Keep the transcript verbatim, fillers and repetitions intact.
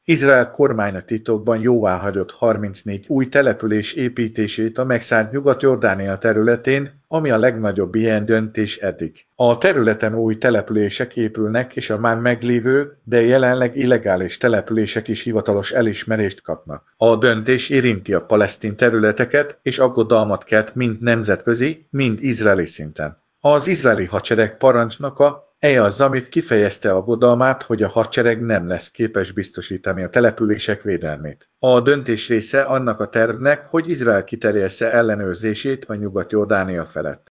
Izrael kormánya titokban jóváhagyott harmincnégy új település építését a megszállt Nyugat-Jordánia területén, ami a legnagyobb ilyen döntés eddig. A területen új települések épülnek, és a már meglévő, de jelenleg illegális települések is hivatalos elismerést kapnak. A döntés érinti a palesztin területeket, és aggodalmat kelt mind nemzetközi, mind izraeli szinten. Az izraeli hadsereg parancsnoka Eyal Zamir kifejezte aggodalmát, hogy a hadsereg nem lesz képes biztosítani a települések védelmét. A döntés része annak a tervnek, hogy Izrael kiterjessze ellenőrzését a Nyugat-Jordánia felett.